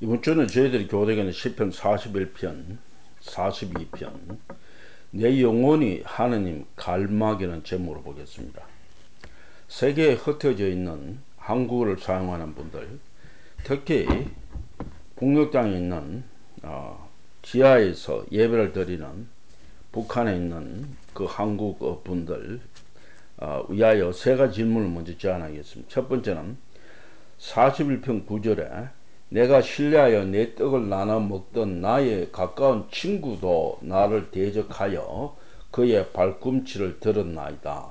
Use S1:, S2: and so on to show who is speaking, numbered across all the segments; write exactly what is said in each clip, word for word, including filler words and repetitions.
S1: 이번 주는 저희들이 교대하는 시편 사십일 편, 사십이 편, 내 영혼이 하느님 갈망이라는 제목으로 보겠습니다. 세계에 흩어져 있는 한국어를 사용하는 분들, 특히 북녘땅에 있는 어, 지하에서 예배를 드리는 북한에 있는 그 한국어 분들 어, 위하여 세 가지 질문을 먼저 제안하겠습니다. 첫 번째는 사십일 편 구 절에 내가 신뢰하여 내 떡을 나눠 먹던 나의 가까운 친구도 나를 대적하여 그의 발꿈치를 들었나이다.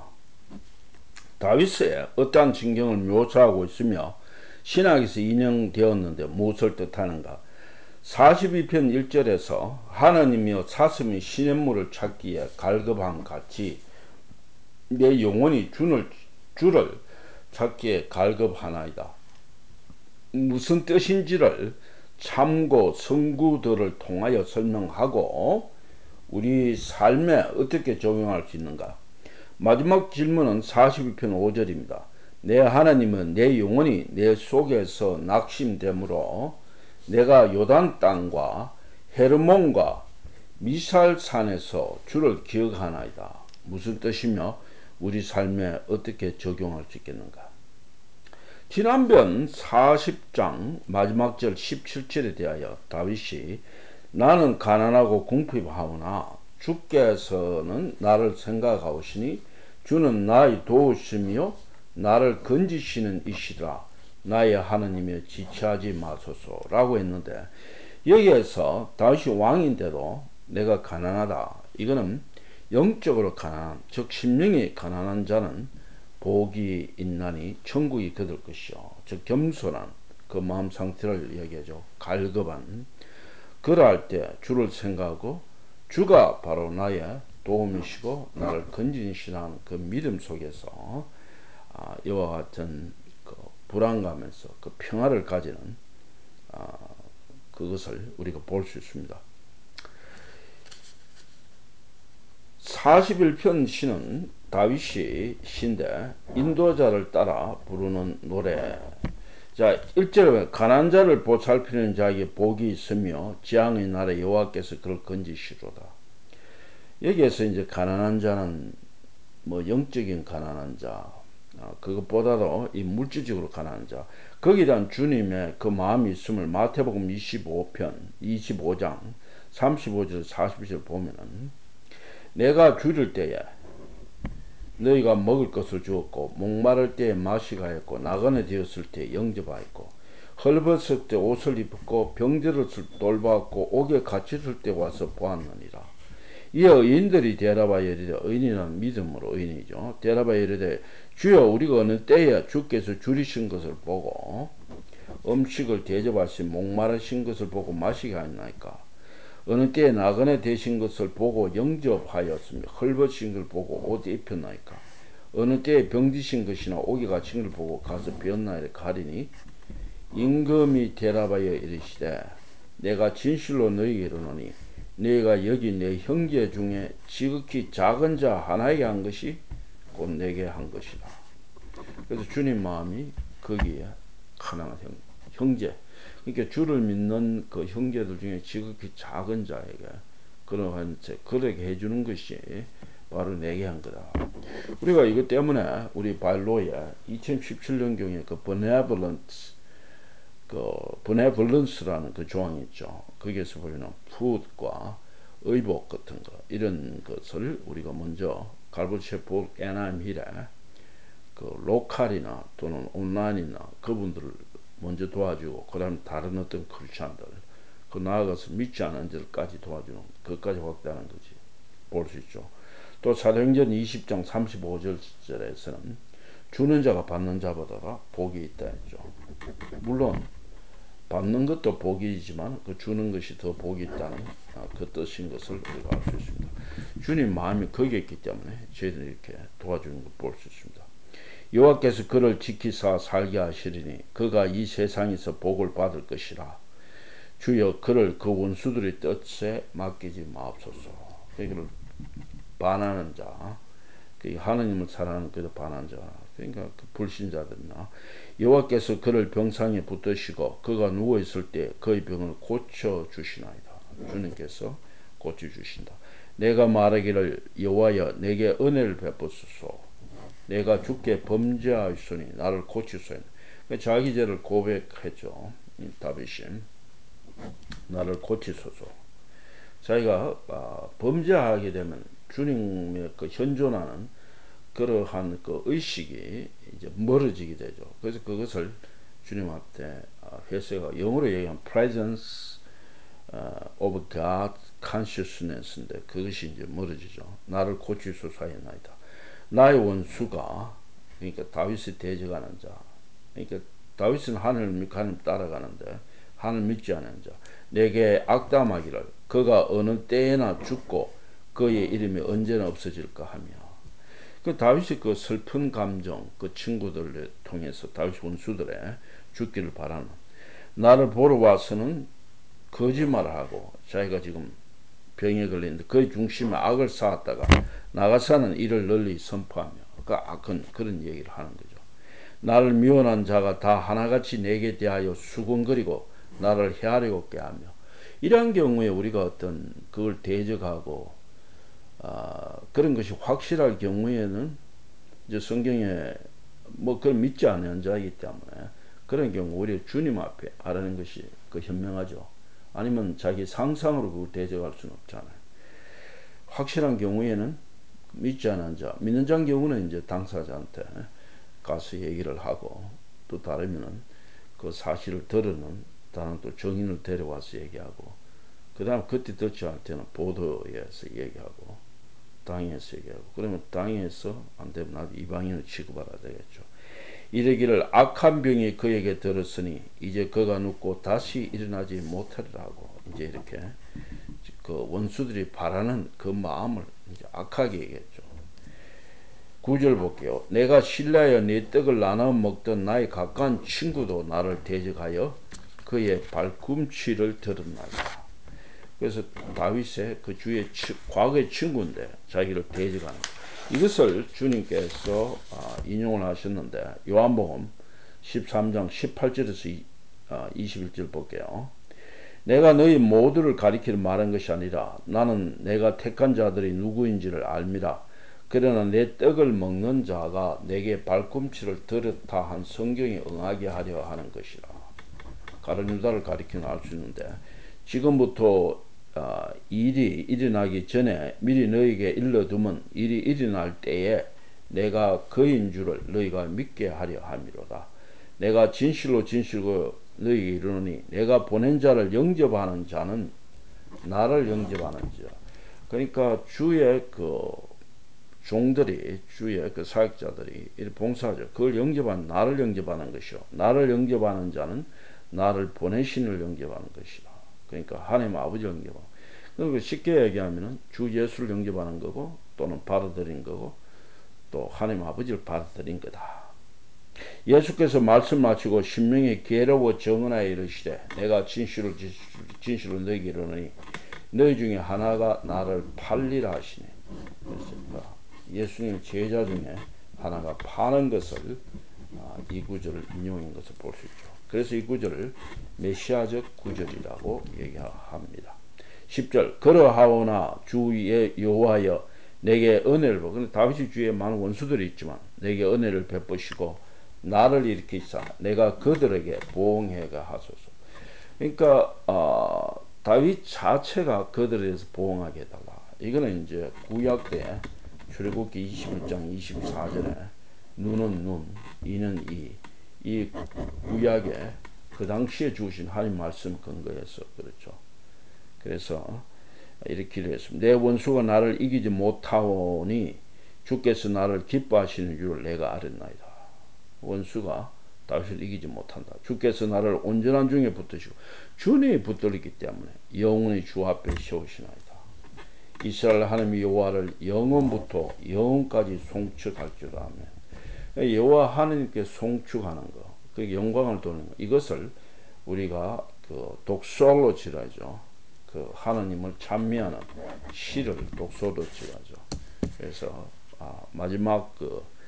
S1: 다윗의 어떠한情경을 묘사하고 있으며 신학에서 인용되었는데 무엇을 뜻하는가? 사십이 편 일 절에서 하나님이여 사슴이 시냇물을 찾기에 갈급함 같이 내 영혼이 주를, 주를 찾기에 갈급하나이다. 무슨 뜻인지를 참고 성구들을 통하여 설명하고 우리 삶에 어떻게 적용할 수 있는가? 마지막 질문은 사십이 편 오 절입니다. 내 하나님은 내 영혼이 내 속에서 낙심되므로 내가 요단 땅과 헤르몬과 미살산에서 주를 기억하나이다. 무슨 뜻이며 우리 삶에 어떻게 적용할 수 있겠는가? 지난번 사십 장 마지막 절 십칠 절에 대하여 다윗이 나는 가난하고 궁핍하오나 주께서는 나를 생각하오시니 주는 나의 도우심이요 나를 건지시는 이시라 나의 하느님에 지체하지 마소서라고 했는데 여기에서 다윗이 왕인데도 내가 가난하다. 이거는 영적으로 가난한, 즉 심령이 가난한 자는 복이 있나니 천국이 그들 것이요. 즉 겸손한 그 마음 상태를 얘기하죠. 갈급한. 그러할 때 주를 생각하고 주가 바로 나의 도움이시고 나를 건지시라는 그 믿음 속에서 아, 이와 같은 그 불안감에서 그 평화를 가지는 아, 그것을 우리가 볼 수 있습니다. 사십일 편 시는 다윗이 시인데 인도자를 따라 부르는 노래. 자, 일 절에 가난한 자를 보살피는 자에게 복이 있으며 지향의 나라 여호와께서 그를 건지시로다. 여기에서 이제 가난한 자는 뭐 영적인 가난한 자, 어, 그것보다도 이 물질적으로 가난한 자, 거기에 대한 주님의 그 마음이 있음을 마태복음 이십오 편, 이십오 장 삼십오 절 사십 절 보면은 내가 줄일 때에 너희가 먹을 것을 주었고 목마를 때에 마시게 하였고 나그네 되었을 때에 영접하였고 헐벗을 때 옷을 입었고 병들었을 때 돌보았고 옥에 갇혔을 때 와서 보았느니라. 이에 의인들이 대답하여 이르되 의인이란 믿음으로 의인이죠. 대답하여 이르되 주여 우리가 어느 때에 주께서 줄이신 것을 보고 음식을 대접하신 목마르신 것을 보고 마시게 하였나이까. 어느 때에 나그네 되신 것을 보고 영접하였으며 헐벗으신 것을 보고 옷 입혔나이까. 어느 때에 병드신 것이나 옥에 갇힌 것을 보고 가서 비었나이까 가리니 임금이 대답하여 이르시되 내가 진실로 너희에게 이르노니 너희가 여기 내 형제 중에 지극히 작은 자 하나에게 한 것이 곧 내게 한 것이다. 그래서 주님 마음이 거기에 하나가 형, 형제, 그러니까 주를 믿는 그 형제들 중에 지극히 작은 자에게 그러한 그렇게 해주는 것이 바로 내게 한 거다. 우리가 이것 때문에 우리 발로에 이천십칠 년경에 그 benevolence, 그 benevolence라는 그 조항이 있죠. 거기에서 보이는 푸드과 의복 같은 거 이런 것을 우리가 먼저 갈보셰프 에나임 힐에 그 로컬이나 또는 온라인이나 그분들을 먼저 도와주고 그 다음에 다른 어떤 크리스찬들 그 나아가서 믿지 않은 자들까지 도와주는 그것까지 확대하는 거지 볼 수 있죠. 또 사도행전 이십 장 삼십오 절에서는 주는 자가 받는 자보다 복이 있다 했죠. 물론 받는 것도 복이지만 그 주는 것이 더 복이 있다는 그 뜻인 것을 우리가 알 수 있습니다. 주님 마음이 거기에 있기 때문에 저희들이 이렇게 도와주는 걸 볼 수 있습니다. 여호와께서 그를 지키사 살게 하시리니 그가 이 세상에서 복을 받을 것이라. 주여 그를 그 원수들의 뜻에 맡기지 마옵소서. 그를 반하는 자, 하느님을 사랑하는 그 반하는 자, 그러니까 그 불신자들이나 여호와께서 그를 병상에 붙드시고 그가 누워 있을 때 그의 병을 고쳐 주시나이다. 주님께서 고쳐 주신다. 내가 말하기를 여호와여 내게 은혜를 베푸소서. 내가 주께 범죄하였으니 나를 고치소서. 자기 죄를 고백했죠. 다윗이 나를 고치소서. 자기가 어, 범죄하게 되면 주님의 그 현존하는 그러한 그 의식이 이제 멀어지게 되죠. 그래서 그것을 주님 앞에 회세가 영어로 얘기하면 presence of God consciousness인데 그것이 이제 멀어지죠. 나를 고치소서이나이다. 나의 원수가 그러니까 다윗이 대적하는 자. 그러니까 다윗은 하늘을 믿고 하나님 따라가는데 하늘 믿지 않은 자. 내게 악담하기를 그가 어느 때에나 죽고 그의 이름이 언제나 없어질까 하며. 그 다윗이 그 슬픈 감정 그 친구들을 통해서 다윗 원수들의 죽기를 바라는 나를 보러 와서는 거짓말을 하고 자기가 지금 병에 걸리는데 그의 중심에 악을 쌓았다가 나가서는 이를 널리 선포하며 그 악한 그런 얘기를 하는 거죠. 나를 미워한 자가 다 하나같이 내게 대하여 수군거리고 나를 헤아리고 깨하며 이러한 경우에 우리가 어떤 그걸 대적하고 아, 그런 것이 확실할 경우에는 이제 성경에 뭐 그걸 믿지 않는 자이기 때문에 그런 경우 우리 주님 앞에 하라는 것이 그 현명하죠. 아니면 자기 상상으로 그걸 대적할 수는 없잖아요. 확실한 경우에는 믿지 않은 자, 믿는 자인 경우는 이제 당사자한테 가서 얘기를 하고 또 다르면은 그 사실을 들으는 다른 또 정인을 데려와서 얘기하고 그 다음 그때 듣지 않을 때는 보도에서 얘기하고 당에서 얘기하고 그러면 당에서 안 되면 나도 이방인을 취급하라 되겠죠. 이르기를 악한 병이 그에게 들었으니 이제 그가 눕고 다시 일어나지 못하리라고 이제 이렇게 그 원수들이 바라는 그 마음을 이제 악하게 얘기했죠. 구 절 볼게요. 내가 신라여 네 떡을 나눠 먹던 나의 가까운 친구도 나를 대적하여 그의 발꿈치를 들었나이다. 그래서 다윗의 그 주의 과거의 친구인데 자기를 대적하는 이것을 주님께서 인용을 하셨는데 요한복음 십삼 장 십팔 절에서 이십일 절 볼게요. 내가 너희 모두를 가리키려 말한 것이 아니라 나는 내가 택한 자들이 누구인지를 알미라. 그러나 내 떡을 먹는 자가 내게 발꿈치를 들었다 한 성경에 응하게 하려 하는 것이라. 가룟 유다를 가리키는 알 수 있는데 지금부터 어, 일이 일어나기 전에 미리 너희에게 일러두면 일이 일어날 때에 내가 그인 줄을 너희가 믿게 하려 함이로다. 내가 진실로 진실로 너희에게 이르노니 내가 보낸 자를 영접하는 자는 나를 영접하는 자. 그러니까 주의 그 종들이 주의 그 사역자들이 봉사하죠. 그걸 영접하는 나를 영접하는 것이요. 나를 영접하는 자는 나를 보내신을 영접하는 것이다. 그러니까 하나님 아버지 영접하고. 그리고 쉽게 얘기하면은 주 예수를 영접하는 거고 또는 받아들인 거고 또 하나님 아버지를 받아들인 거다. 예수께서 말씀마치고 신명에 괴로워 정언하여 이르시되 내가 진실로 진실로 너희에게 이르노니 너희 중에 하나가 나를 팔리라 하시네. 그래서 예수님 제자 중에 하나가 파는 것을 이 구절을 인용한 것을 볼 수 있죠. 그래서 이 구절을 메시아적 구절이라고 얘기합니다. 십 절 그러하오나 주의 여호와여 내게 은혜를 베푸. 다윗이 주위에 많은 원수들이 있지만 내게 은혜를 베푸시고 나를 일으키사 내가 그들에게 보응해가 하소서. 그러니까 어, 다윗 자체가 그들에 대해서 보응하게 해달라. 이거는 이제 구약 때 출애굽기 이십일 장 이십사 절에 눈은 눈, 이는 이, 이 구약에 그 당시에 주신 하나님 말씀 근거해서 그렇죠. 그래서 이렇게 했습니다. 내 원수가 나를 이기지 못하오니 주께서 나를 기뻐하시는 줄을 내가 알았나이다. 원수가 다윗을 이기지 못한다. 주께서 나를 온전한 중에 붙드시고 주님이 붙들리기 때문에 영원히 주 앞에 세우시나이다. 이스라엘 하나님 여호와를 영원부터 영원까지 송축할 줄 아멘. 여호와 하나님께 송축하는 거, 그 영광을 돌리는 거, 이것을 우리가 그 독설로지라죠. 그 하나님을 찬미하는 시를 독설로지라죠. 그래서 아, 마지막 그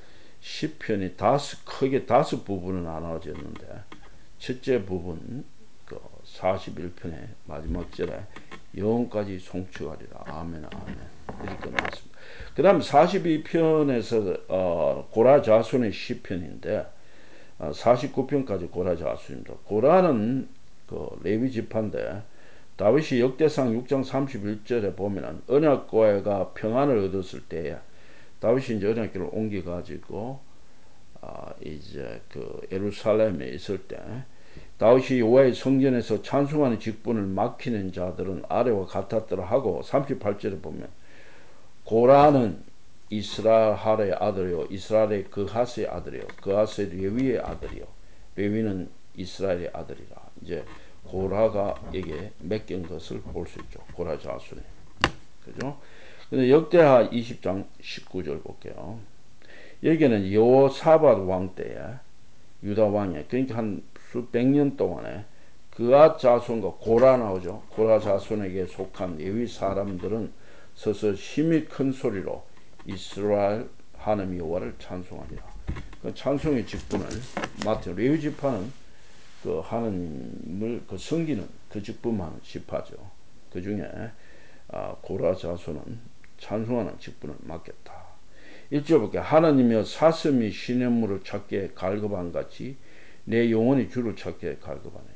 S1: 시편이 다섯 크게 다섯 부분으로 나눠졌는데 첫째 부분 그 사십일 편의 마지막 절에 영혼까지 송축하리라 아멘 아멘 이렇게 끝났습니다. 그 다음 사십이 편에서 어, 고라 자손의 시편인데 어, 사십구 편까지 고라 자손입니다. 고라는 그 레위 지파인데 다윗이 역대상 육 장 삼십일 절에 보면은 언약궤가 평안을 얻었을 때에 다윗이 이제 언약궤를 옮겨가지고 아, 이제 그 예루살렘에 있을 때 다윗이 여호와의 성전에서 찬송하는 직분을 맡기는 자들은 아래와 같았더라 하고 삼십팔 절에 보면 고라는 이스라엘의 아들이요 이스라엘의 그하스의 아들이요 그하스의 레위의 아들이요 레위는 이스라엘의 아들이라. 이제 고라가 이게 맡긴 것을 볼 수 있죠. 고라 자손이. 그죠? 근데 역대하 이십 장 십구 절 볼게요. 여기는 여호사밧 왕 때에 유다 왕에 그러니까 한 수백 년 동안에 그앗 자손과 고라 나오죠. 고라 자손에게 속한 레위 사람들은 서서 힘이 큰 소리로 이스라엘 하나님 여호와를 찬송하리라. 그 찬송의 직분을 맡은 레위 지파는 그 하나님을 그 섬기는 그 직분만 지파죠. 그 중에 아, 고라 자손은 찬송하는 직분을 맡겼다. 일 절 볼게요. 하나님이여 사슴이 시냇물을 찾게 갈급한 같이 내 영혼이 주를 찾게 갈급하나이다.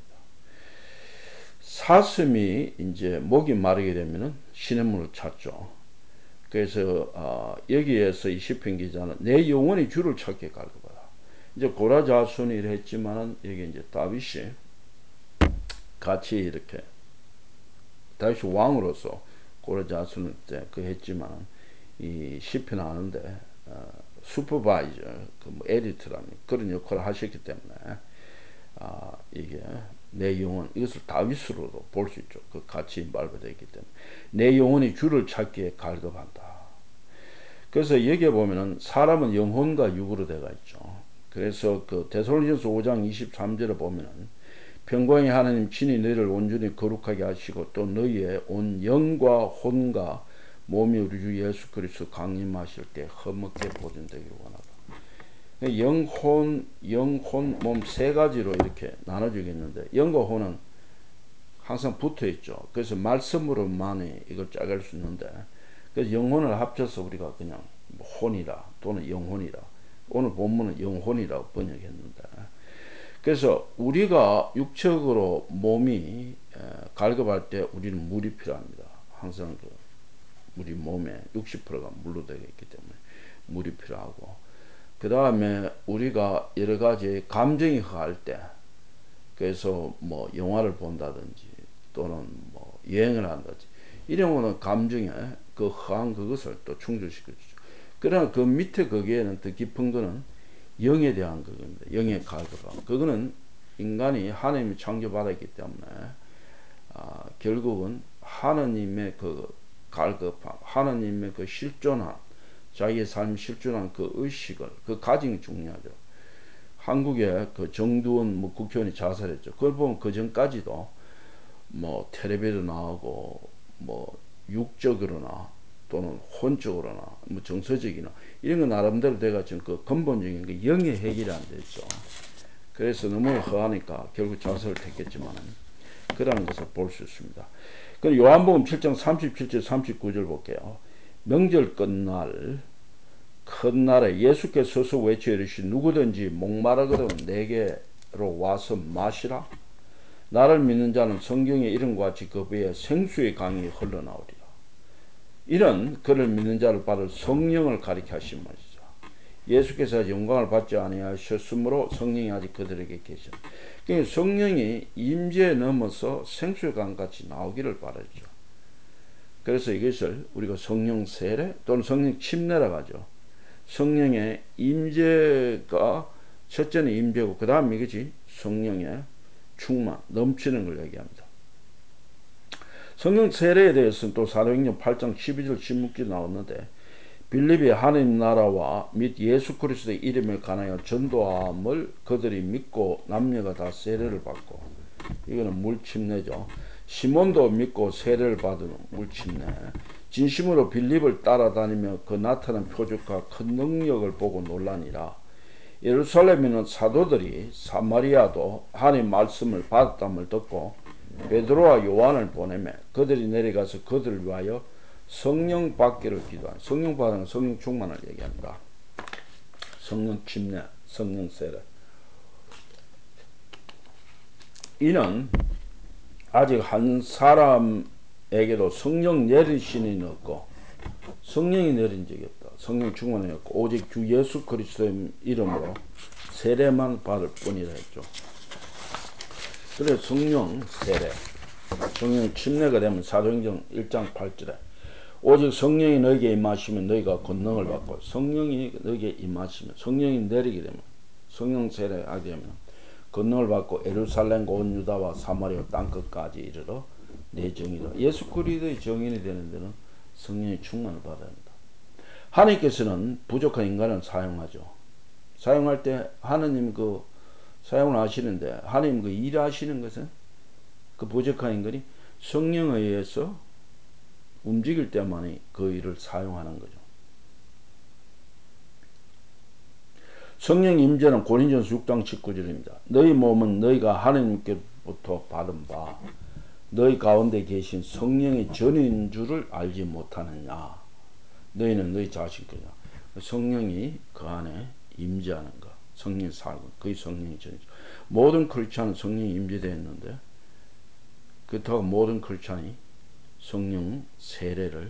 S1: 사슴이 이제 목이 마르게 되면은 시냇물을 찾죠. 그래서 어, 여기에서 이 시편 기자는 내 영혼이 주를 찾게 갈급하다. 이제 고라 자손이 했지만은 여기 이제 다윗이 같이 이렇게 다윗이 왕으로서 고라 자손 때 그 했지만 이 시편 하는데 어, 슈퍼바이저 그뭐 에디터라는 그런 역할을 하셨기 때문에 아 이게 내 영혼 이것을 다윗으로도 볼 수 있죠. 그 같이 말되어 있기 때문에 내 영혼이 주를 찾기에 갈급한다. 그래서 여기에 보면은 사람은 영혼과 육으로 되어 있죠. 그래서 그 데살로니가서 오 장 이십삼 절에 보면은 평강의 하나님 친히 너희를 온전히 거룩하게 하시고 또 너희의 온 영과 혼과 몸이 우리 주 예수 그리스도 강림하실 때 흠없게 보존되기를 원하다. 영혼, 영혼, 몸 세 가지로 이렇게 나눠지겠는데 영과 혼은 항상 붙어 있죠. 그래서 말씀으로만이 이걸 짜갈 수 있는데 그래서 영혼을 합쳐서 우리가 그냥 혼이라 또는 영혼이라 오늘 본문은 영혼이라고 번역했는데 그래서 우리가 육적으로 몸이 갈급할 때 우리는 물이 필요합니다. 항상 그 우리 몸에 육십 퍼센트가 물로 되어 있기 때문에 물이 필요하고 그 다음에 우리가 여러 가지 감정이 허할 때 그래서 뭐 영화를 본다든지 또는 뭐 여행을 한다든지 이런 거는 감정에 그 허한 그것을 또 충족시켜주죠. 그러나 그 밑에 거기에는 더 깊은 거는 영에 대한 그겁니다. 영의 갈급함. 그거는 인간이 하나님이 창조받았기 때문에 아, 결국은 하나님의 그 갈급함, 하나님의 그 실존한 자기의 삶 실존한 그 의식을 그 가정이 중요하죠. 한국에 그 정두원 뭐 국회의원이 자살했죠. 그걸 보면 그 전까지도 뭐 텔레비도 나오고 뭐 육적으로나 또는 혼적으로나 뭐 정서적이나 이런 거 나름대로 내가 지금 그 근본적인 그 영의 해결이 안 됐죠. 그래서 너무 허하니까 결국 자살을 택했지만 그라는 것을 볼 수 있습니다. 그럼 요한복음 칠 장 삼십칠 절 삼십구 절 볼게요. 명절 끝날 큰 날에 예수께서 서서 외쳐 이르시 누구든지 목마르거든 내게로 와서 마시라. 나를 믿는 자는 성경의 이름과 같이 그 배에 생수의 강이 흘러나오리라. 이런 그를 믿는 자를 받을 성령을 가리켜 하신 말이죠. 예수께서 영광을 받지 아니하셨으므로 성령이 아직 그들에게 계셔. 그러니까 성령이 임재에 넘어서 생수의 강같이 나오기를 바라죠. 그래서 이것을 우리가 성령 세례 또는 성령 침례라고 하죠. 성령의 임재가 첫째는 임재고 그 다음 이거지 성령의 충만 넘치는 걸 얘기합니다. 성령 세례에 대해서는 또 사도행전 팔 장 십이 절 십육 절 나왔는데 빌립이 하나님 나라와 및 예수 그리스도의 이름에 관하여 전도함을 그들이 믿고 남녀가 다 세례를 받고 이거는 물 침례죠. 시몬도 믿고 세례를 받은 물침내. 진심으로 빌립을 따라다니며 그 나타난 표적과 큰 능력을 보고 놀라니라. 예루살렘에 있는 사도들이 사마리아도 하나님 말씀을 받았담을 듣고 베드로와 요한을 보내매 그들이 내려가서 그들을 위하여 성령 받기를 기도하니, 성령 받은 건 성령 충만을 얘기한다. 성령 침례, 성령 세례. 이는 아직 한 사람에게도 성령 내리신이 없고 성령이 내린 적이 없다. 성령 충만이 없고 오직 주 예수 그리스도의 이름으로 세례만 받을 뿐이라 했죠. 그래서 성령 세례, 성령 침례가 되면 사도행전 일 장 팔 절에 오직 성령이 너에게 임하시면 너희가 권능을 받고, 성령이 너에게 임하시면, 성령이 내리게 되면, 성령 세례하게 되면 권능을 받고 예루살렘 온 유다와 사마리아 땅끝까지 이르러 내 정의라. 예수 그리스도의 정인이 되는 데는 성령의 충만을 받아야 합니다. 하나님께서는 부족한 인간을 사용하죠. 사용할 때 하나님 그 사용을 하시는데, 하나님 그 일하시는 것은 그 부족한 인간이 성령에 의해서 움직일 때만이 그 일을 사용하는 거죠. 성령 임재는 고린전서 육 장 십구 절입니다. 너희 몸은 너희가 하나님께부터 받은 바 너희 가운데 계신 성령의 전인 줄을 알지 못하느냐. 너희는 너희 자신이냐. 성령이 그 안에 임재하는 것, 성령이 살고 그의 성령이 전인 줄. 모든 크리스찬은 성령이 임재되어 있는데 그렇다고 모든 크리스찬이 성령 세례를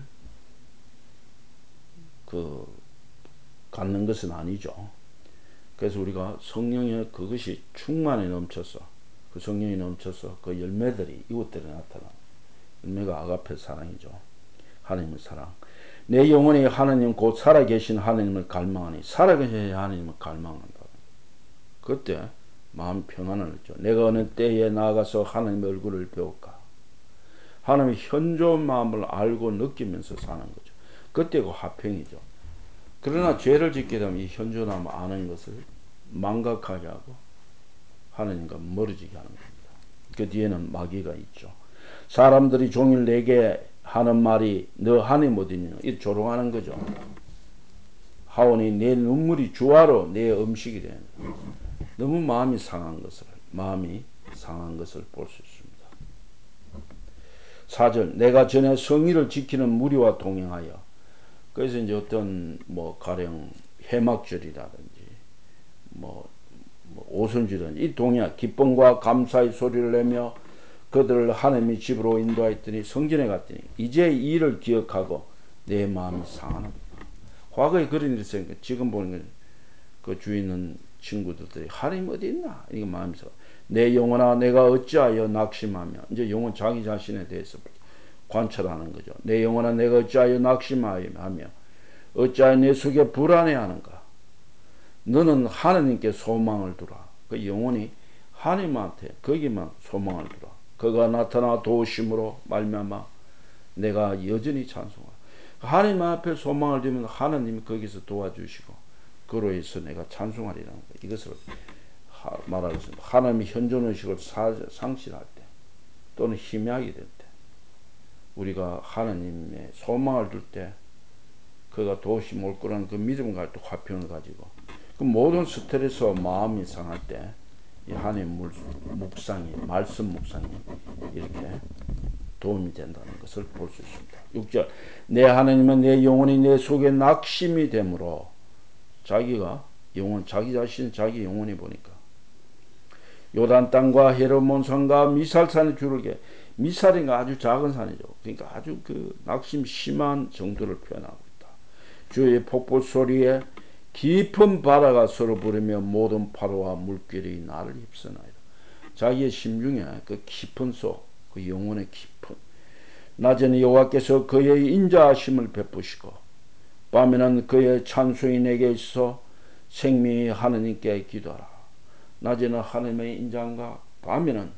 S1: 그 갖는 것은 아니죠. 그래서 우리가 성령의 그것이 충만히 넘쳐서, 그 성령이 넘쳐서 그 열매들이 이웃들에 나타나. 열매가 아가페 사랑이죠. 하나님의 사랑. 내 영혼이 하나님 곧 살아계신 하나님을 갈망하니, 살아계신 하나님을 갈망한다. 그때 마음 평안을 얻죠. 내가 어느 때에 나아가서 하나님의 얼굴을 배울까. 하나님의 현존 마음을 알고 느끼면서 사는 거죠. 그때가 화평이죠. 그러나 죄를 짓게 되면 이 현존함을 아는 것을 망각하게 하고 하나님과 멀어지게 하는 겁니다. 그 뒤에는 마귀가 있죠. 사람들이 종일 내게 하는 말이 너 하나님 어디 있느냐, 이 조롱하는 거죠. 하오니 내 눈물이 주화로 내 음식이 되는 거예요. 너무 마음이 상한 것을 마음이 상한 것을 볼 수 있습니다. 사 절 내가 전에 성의를 지키는 무리와 동행하여, 그래서 이제 어떤 뭐 가령 해막절이라든지 뭐, 뭐 오순절이라든지 이 동행, 기쁨과 감사의 소리를 내며 그들을 하나님의 집으로 인도하였더니 성전에 갔더니 이제 이 일을 기억하고 내 마음이 상하는 거다. 과거에 그런 일이 있으니까 지금 보는 그 주위 있는 친구들이 하나님 어디 있나 이거 마음에서 내 영혼아 내가 어찌하여 낙심하며, 이제 영혼 자기 자신에 대해서 관찰하는 거죠. 내 영혼아 내가 어찌하여 낙심하며 어찌하여 내 속에 불안해하는가. 너는 하나님께 소망을 두라. 그 영혼이 하나님한테 거기만 소망을 두라. 그가 나타나 도우심으로 말미암아 내가 여전히 찬송하라. 하나님 앞에 소망을 두면 하나님이 거기서 도와주시고 그로 인해서 내가 찬송하리라는 거예요. 이것을 말하겠습니다. 하나님의 현존의식을 상실할 때 또는 희미하게 될 때 우리가 하나님의 소망을 둘 때 그가 도우심 올 거라는 그 믿음과 또 화평을 가지고 그 모든 스트레스와 마음이 상할 때 이 하나님 묵상이, 말씀 묵상이 이렇게 도움이 된다는 것을 볼 수 있습니다. 육 절 내 하나님은 내 영혼이 내 속에 낙심이 되므로, 자기가 영혼, 자기 자신 자기 영혼이 보니까 요단 땅과 헤르몬 산과 미살산의 주르게, 미살인가 아주 작은 산이죠. 그러니까 아주 그 낙심 심한 정도를 표현하고 있다. 주의 폭포 소리에 깊은 바다가 서로 부르며 모든 파도와 물결이 나를 휩쓰나이다. 자기의 심중에 그 깊은 속, 그 영혼의 깊은, 낮에는 여호와께서 그의 인자하심을 베푸시고 밤에는 그의 찬송이 내게 있어 생명의 하느님께 기도하라. 낮에는 하나님의 인자함과 밤에는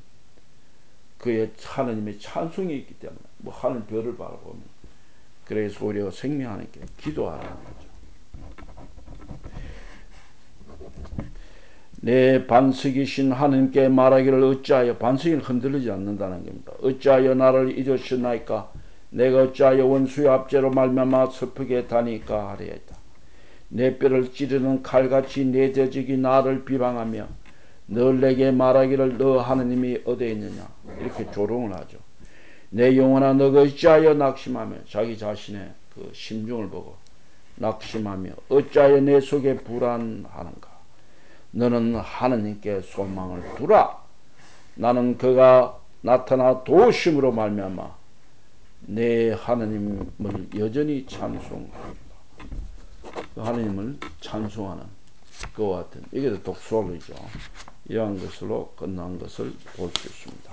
S1: 그의 하나님의 찬송이 있기 때문에 뭐 하늘 별을 바라보면 그래서 우리가 생명 하나님께 기도하라는 거죠. 내 반석이신 하나님께 말하기를 어찌하여, 반석이 흔들리지 않는다는 겁니다. 어찌하여 나를 잊으셨나이까? 내가 어찌하여 원수의 압제로 말미암아 슬프게 다니까 하리이다. 내 뼈를 찌르는 칼같이 내 대적이 나를 비방하며 늘 내게 말하기를 너 하느님이 어디에 있느냐, 이렇게 조롱을 하죠. 내 영혼아 너가 어찌하여 낙심하며, 자기 자신의 그 심중을 보고 낙심하며 어찌하여 내 속에 불안하는가. 너는 하느님께 소망을 두라. 나는 그가 나타나 도우심으로 말미암아 내 하느님을 여전히 찬송합니다. 그 하느님을 찬송하는 그와 같은, 이게 독수리죠. 이러한 것으로 끝난 것을 볼 수 있습니다.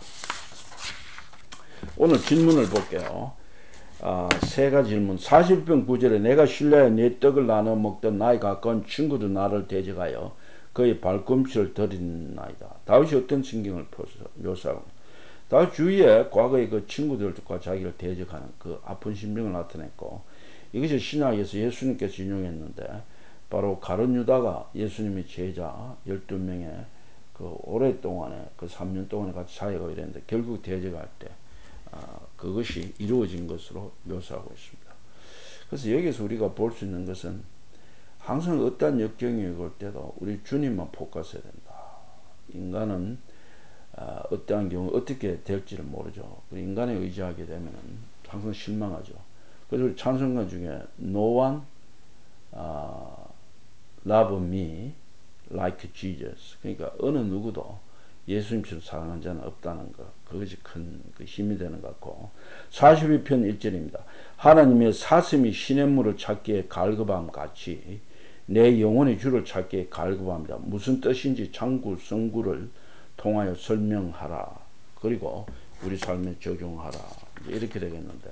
S1: 오늘 질문을 볼게요. 아, 세 가지 질문. 사십 편 구 절에 내가 신뢰하여 내 떡을 나눠 먹던 나의 가까운 친구도 나를 대적하여 그의 발꿈치를 들이나이다. 다윗이 어떤 신경을 묘사하고, 다윗 주위에 과거의 그 친구들과 자기를 대적하는 그 아픈 심정을 나타냈고, 이것이 신약에서 예수님께서 인용했는데, 바로 가룟 유다가 예수님의 제자 열두 명의 그 오랫동안에 그 삼 년 동안에 같이 사역하고 이랬는데 결국 대적할 때 아, 그것이 이루어진 것으로 묘사하고 있습니다. 그래서 여기서 우리가 볼 수 있는 것은 항상 어떠한 역경이 올 때도 우리 주님만 포커스해야 된다. 인간은 아, 어떠한 경우 어떻게 될지를 모르죠. 인간에 의지하게 되면 항상 실망하죠. 그래서 우리 찬송가 중에 No one 아, love me like Jesus, 그러니까 어느 누구도 예수님처럼 사랑한 자는 없다는 것, 그것이 큰 그 힘이 되는 것 같고, 사십이 편 일 절입니다. 하나님의 사슴이 시냇물을 찾기에 갈급함 같이 내 영혼의 주를 찾기에 갈급합니다. 무슨 뜻인지 장구 성구를 통하여 설명하라. 그리고 우리 삶에 적용하라. 이렇게 되겠는데,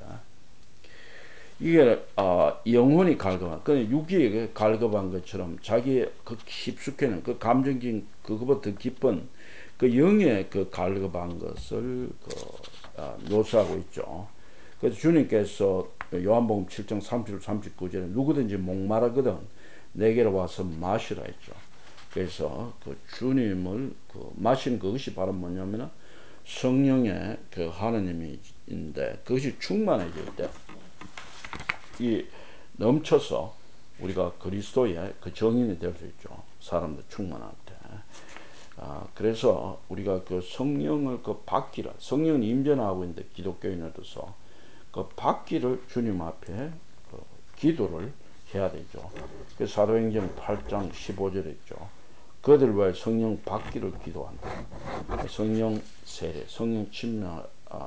S1: 이게 어, 영혼이 갈급한, 그 육이 갈급한 것처럼 자기의 그 깊숙이는 그 감정적인 그것보다 더 깊은 그 영의 그 갈급한 것을 그, 어, 묘사하고 있죠. 그래서 주님께서 요한복음 칠 장 삼십칠 삼십구 절에 누구든지 목마르거든 내게로 와서 마시라 했죠. 그래서 그 주님을 그 마시는 그것이 바로 뭐냐면은 성령의 그 하나님인데, 그것이 충만해질 때 이 넘쳐서 우리가 그리스도의 그 정인이 될 수 있죠. 사람들 충만할 때. 아, 그래서 우리가 그 성령을 그 받기를, 성령은 임전하고 있는데 기독교인으로서 그 받기를 주님 앞에 그 기도를 해야 되죠. 그 사도행전 팔 장 십오 절에 있죠. 그들 왜 성령 받기를 기도한다. 성령 세례, 성령 침례, 아,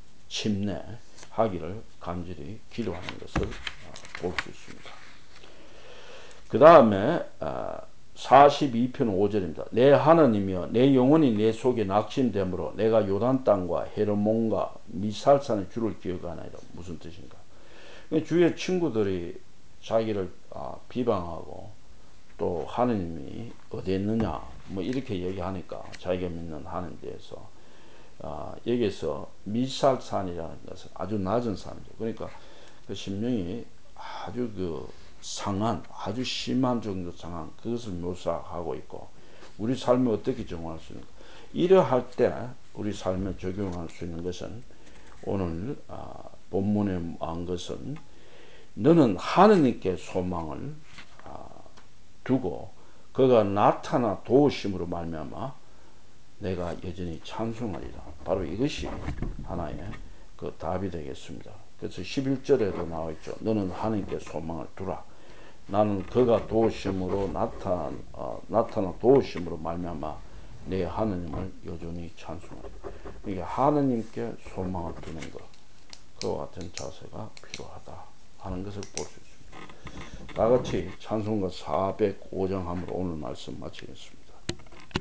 S1: 침례하기를 간절히 기도하는 것을 볼 수 있습니다. 그 다음에 사십이 편 오 절입니다. 내 하나님이여 내 영혼이 내 속에 낙심되므로 내가 요단 땅과 헤르몬과 미살산의 주를 기억하나이다. 무슨 뜻인가? 주위의 친구들이 자기를 비방하고 또 하느님이 어디 있느냐 뭐 이렇게 얘기하니까 자기가 믿는 하나님에 대해서 아, 여기서 미살산이라는 것은 아주 낮은 산이죠. 그러니까 그 심령이 아주 그 상한, 아주 심한 정도 상한, 그것을 묘사하고 있고, 우리 삶을 어떻게 적용할 수 있는가? 이러할 때 우리 삶에 적용할 수 있는 것은 오늘 아, 본문에 한 것은 너는 하느님께 소망을 아, 두고 그가 나타나 도우심으로 말미암아 내가 여전히 찬송하리라. 바로 이것이 하나의 그 답이 되겠습니다. 그래서 십일 절에도 나와 있죠. 너는 하나님께 소망을 두라. 나는 그가 도우심으로 나타, 어, 나타나 도우심으로 말미암아 내 하나님을 여전히 찬송하리라. 이게 하나님께 소망을 두는 것, 그와 같은 자세가 필요하다 하는 것을 볼 수 있습니다. 다 같이 찬송가 사백오 장 함으로 오늘 말씀 마치겠습니다.